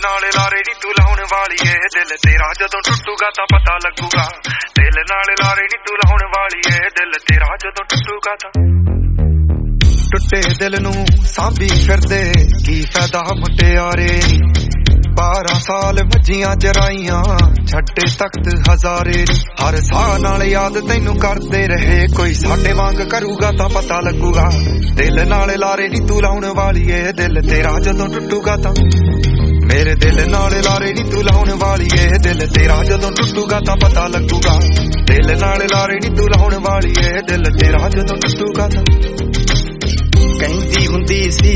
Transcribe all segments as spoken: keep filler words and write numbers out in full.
नाल लारे नी तू लाउण वाली ए दिल तेरा जदों टुटूगा तां पता लगूगा दिल नाल लारे नी तू लाउण वाली ए दिल तेरा जदों टुटूगा तां टुटे दिल नूं सांभी फिरदे की फायदा मुटियारे बारह साल मजियां चराइयां छड्डे तख्त हजारे हर साह नाल याद तैनू करदे रहे कोई साडे वांग करूगा तां पता लगूगा दिल नाल लारे नी तू लाउण वाली ए दिल तेरा जदों टुटूगा तां मेरे दिल नाल लारे नी तू लाउण वाली ए दिल तेरा जदों टुटूगा तां पता लगूगा दिल नाल लारे नी तू लाउण वाली ए दिल तेरा जदों टुटूगा तां कहंदी हुंदी सी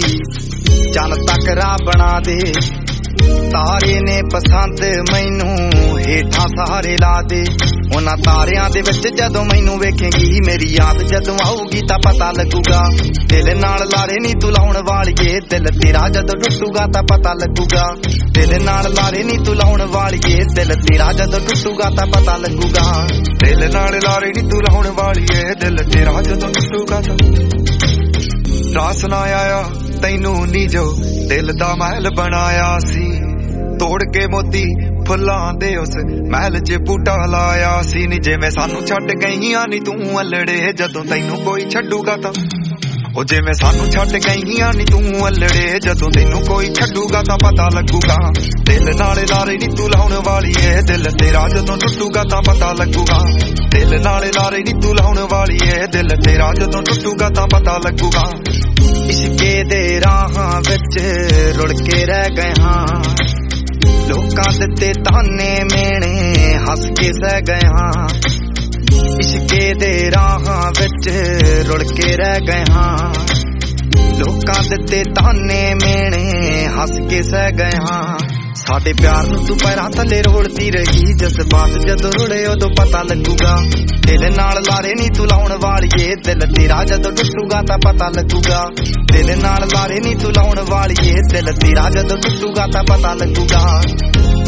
चल तकरा बना दे तारे ने पसंद मैनू हेठां सहारे ला दे उन्हां तारियां दे विच जदों मैनू वेखेगी मेरी याद जदों आऊगी तां पता लगूगा दिल नाल लारे नी तू लाउण वालीए दिल तेरा जदों टुटूगा तां पता लगूगा दिल नाल लारे नी तू लाउण वालीए दिल तेरा जदों टुटूगा तां पता लगूगा दिल नाल लारे नी तू लाउण वालीए दिल तेरा जदों टुटूगा तां रास ना आया तैनू नी जो दिल दा महल बनाया सी तोड़ के मोती फुल्लां दे उस महल च बूटा लाया सी नी जिवें सानू छड्ड गईयां नी तू अल्लड़े जदों तैनू कोई छड्डूगा तां ओ जिवें सानू छड्ड गईयां नी तू अल्लड़े जदों तैनू कोई छड्डूगा तां पता लगूगा दिल नाल लारे नी तू लाउण वाली ए दिल तेरा जदों टुटूगा तां पता लगूगा दिल नाल लारे नी तू लाउण वाली ए दिल तेरा जदों टुटूगा तां पता लगूगा इश्के दे राहां विच रुड़ के रह गए हां लोकां दित्ते ताने मेणे हस के सह गए हां इश्के दे राहां विच रुड़ के रह गए हां लोकां दित्ते ताने मेणे हस के सह गए हां साडे प्यार नूं तू पैरां थल्ले रोलदी रही जज्बात जदों रुड़े उदों पता लगूगा दिल नाल लारे नी तू लाउण वालीए दिल तेरा जदों टुटूगा तां पता लगूगा दिल नाल लारे नी तू लाउण वालीए दिल तेरा जदों टुटूगा तां पता लगूगा।